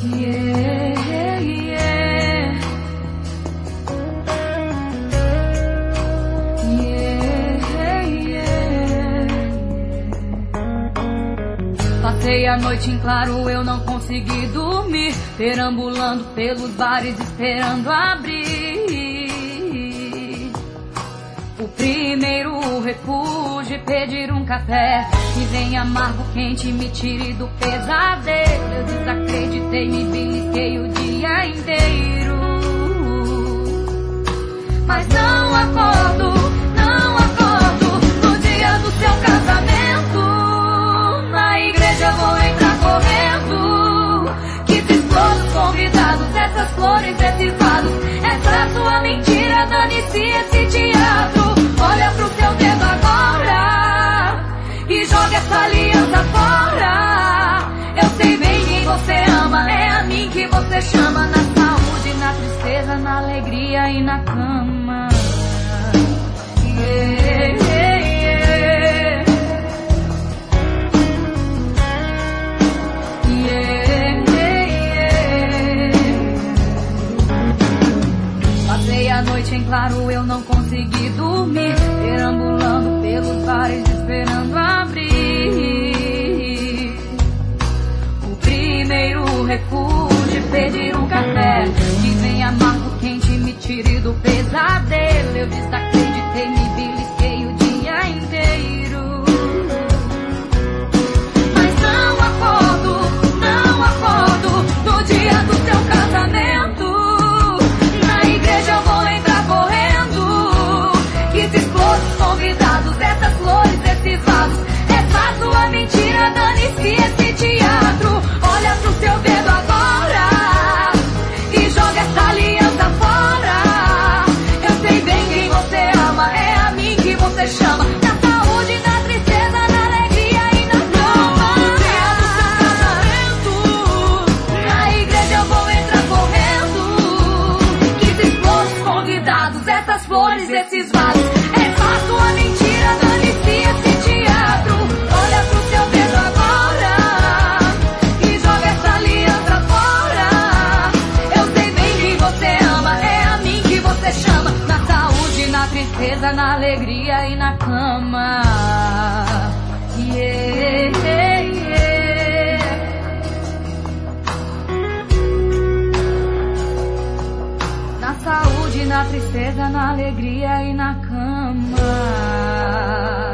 Yeah, yeah. Yeah, yeah. Passei a noite em claro, eu não consegui dormir, perambulando pelos bares esperando abrir. O primeiro refúgio, pedir um café que vem amargo, quente, me tire do pesadelo. Eu desacreditei, me belisquei o dia inteiro, mas não acordo no dia do seu casamento. Na igreja vou entrar correndo, que se exploram os convidados, essas flores, esses vasos, essa sua mentira, dane-se esse teatro. Olha pro seu dedo agora e joga essa aliança fora. Eu sei bem quem você ama, é a mim que você chama. Na saúde, na tristeza, na alegria e na cama. Yeah, yeah, yeah. Yeah, yeah, yeah. Passei a noite em claro, eu não consegui dormir, perambulando pelos bares esperando abrir. O primeiro refúgio, pedir um café que vem amargo, quente, me tire do pesadelo. Eu desacreditei, me belisquei o dia inteiro, mas não acordo no dia do teu casamento. Na igreja eu vou entrar correndo, que se explodam os convidados, essas flores, esses vasos, essa sua mentira, dane-se esse teatro. Olha pro seu dedo agora e joga essa aliança fora. Eu sei bem quem você ama, é a mim que você chama. Na saúde, na tristeza, na alegria e na cama. Na igreja eu vou entrar correndo, que se explodam os convidados, essas flores, esses vasos, essa sua mentira, dane-se esse teatro. Olha pro seu dedo agora e joga essa aliança fora. Eu sei bem quem você ama, é a mim que você chama. Na saúde, na tristeza, na alegria e na cama. Yeah, yeah. Na saúde, na tristeza, na alegria e na cama.